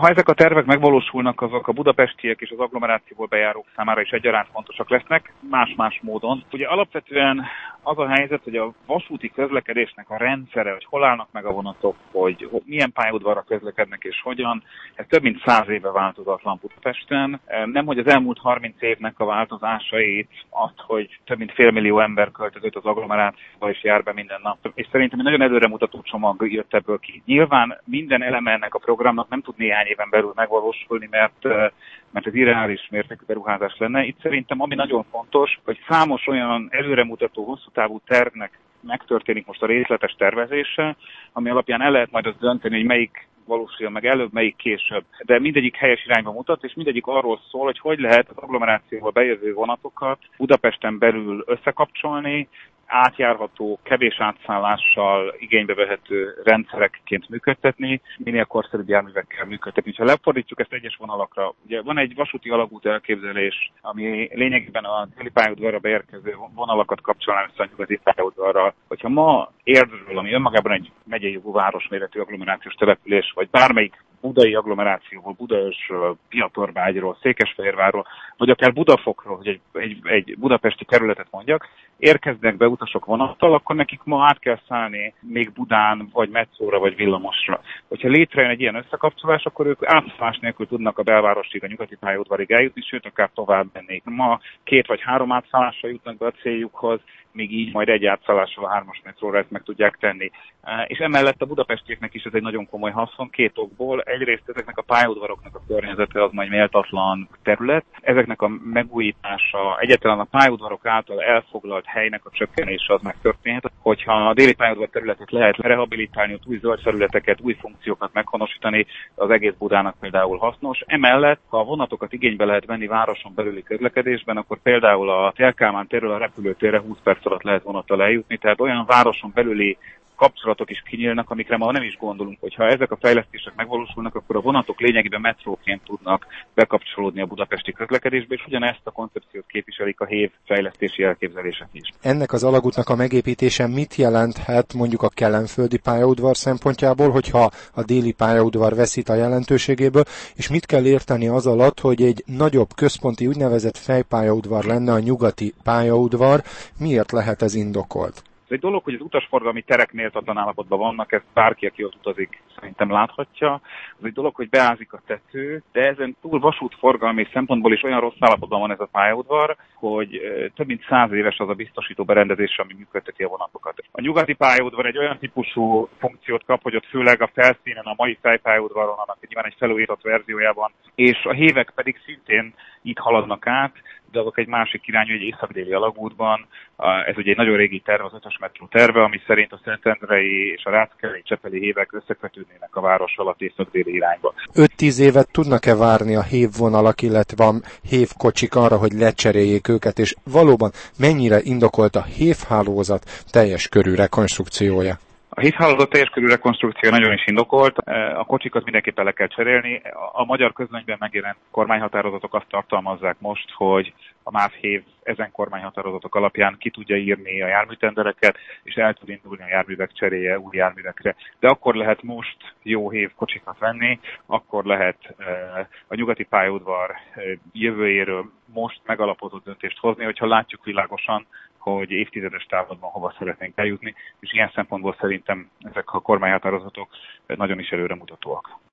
Ha ezek a tervek megvalósulnak, azok a budapestiek és az agglomerációból bejárók számára is egyaránt fontosak lesznek, más-más módon. Ugye alapvetően az a helyzet, hogy a vasúti közlekedésnek a rendszere, hogy hol állnak meg a vonatok, hogy milyen pályaudvarra közlekednek és hogyan, ez több mint 100 éve változatlan Budapesten. Nem, hogy az elmúlt 30 évnek a változásait, azt, hogy több mint 500 000 ember költözött az agglomerációba és jár be minden nap. És szerintem egy nagyon előremutató csomag jött ebből ki. Nyilván minden eleme ennek a programnak nem tud néhány éven belül megvalósulni, mert ez irreális mértékű beruházás lenne. Itt szerintem ami nagyon fontos, hogy számos olyan előremutató, hosszú távú tervnek megtörténik most a részletes tervezése, ami alapján el lehet majd azt dönteni, hogy melyik valósuljon meg előbb, melyik később. De mindegyik helyes irányba mutat, és mindegyik arról szól, hogy lehet az agglomerációba bejövő vonatokat Budapesten belül összekapcsolni, átjárható, kevés átszállással igénybe vehető rendszerekként működtetni, minél korszerűbb járművekkel működtetni. Ha lefordítjuk ezt egyes vonalakra, ugye van egy vasúti alagút elképzelés, ami lényegében a déli pályaudvarra beérkező vonalakat kapcsolná össze a nyugati pályaudvarral. Hogyha ma Érdről, ami önmagában egy megyei jogú városméretű agglomerációs település, vagy bármelyik budai agglomerációból, Budaörsről, Piatorbágyról, Székesfehérvárról, vagy akár Budafokról, hogy egy budapesti kerületet mondjak, érkeznek be utasok vonattal, akkor nekik ma át kell szállni még Budán, vagy metróra, vagy villamosra. Hogyha létrejön egy ilyen összekapcsolás, akkor ők átszállás nélkül tudnak a belvárosig, a nyugati pályaudvarig eljutni, sőt, akár tovább menni. Ma 2 vagy 3 átszállással jutnak be a céljukhoz, még így majd egy átszállással a 3-as metróra ezt meg tudják tenni. És emellett a budapestieknek is ez egy nagyon komoly haszon, 2 okból. Egyrészt ezeknek a pályaudvaroknak a környezete az majd méltatlan terület. Ezeknek a megújítása, egyáltalán a pályaudvarok által elfoglalt helynek a csökkenése az megtörténhet. Hogyha a déli pályaudvar területet lehet rehabilitálni, új zöld felületeket, új funkciókat meghonosítani, az egész Budának például hasznos. Emellett, ha a vonatokat igénybe lehet venni városon belüli közlekedésben, akkor például a Tél Kálmán térről a repülőtérre 20 perc alatt lehet vonattal eljutni, tehát olyan városon belüli kapcsolatok is kinyílnak, amikre ma nem is gondolunk, hogy ha ezek a fejlesztések megvalósulnak, akkor a vonatok lényegében metróként tudnak bekapcsolódni a budapesti közlekedésbe, és ugyanezt a koncepciót képviselik a HÉV fejlesztési elképzelések is. Ennek az alagútnak a megépítése mit jelenthet mondjuk a kelenföldi pályaudvar szempontjából, hogyha a déli pályaudvar veszít a jelentőségéből, és mit kell érteni az alatt, hogy egy nagyobb központi úgynevezett fejpályaudvar lenne a nyugati pályaudvar, miért lehet ez indokolt? Ez egy dolog, hogy az utasforgalmi terek méltatlan állapotban vannak, ezt bárki, aki ott utazik, szerintem láthatja. Ez egy dolog, hogy beázik a tető, de ezen túl vasútforgalmi szempontból is olyan rossz állapotban van ez a pályaudvar, hogy több mint 100 éves az a biztosító berendezés, ami működteti a vonatokat. A nyugati pályaudvar egy olyan típusú funkciót kap, hogy ott főleg a felszínen, a mai fejpályaudvaron, annak nyilván egy felújított verziójában, és a hévek pedig szintén itt haladnak át, de azok egy másik irányú, egy észak-déli alagútban. Ez ugye egy nagyon régi terv, az 5-ös metró terve, ami szerint a Szentendrei és a Ráckevei csepeli hévek összekötődnének a város alatt észak-déli irányba. 5-10 évet tudnak-e várni a HÉV vonalak, illetve a HÉV kocsik arra, hogy lecseréljék őket, és valóban mennyire indokolt a HÉV hálózat teljes körű rekonstrukciója? A HÍV hálózat teljes körű rekonstrukció nagyon is indokolt. A kocsikat mindenképpen le kell cserélni. A magyar közlönyben megjelent kormányhatározatok azt tartalmazzák most, hogy a MÁV HÉV ezen kormányhatározatok alapján ki tudja írni a járműtendereket, és el tud indulni a járművek cseréje új járművekre. De akkor lehet most jó HÉV kocsikat venni, akkor lehet a nyugati pályaudvar jövőjéről most megalapozott döntést hozni, hogyha látjuk világosan, hogy évtizedes távlatban hova szeretnénk eljutni, és ilyen szempontból szerintem ezek a kormányhatározatok nagyon is előremutatóak.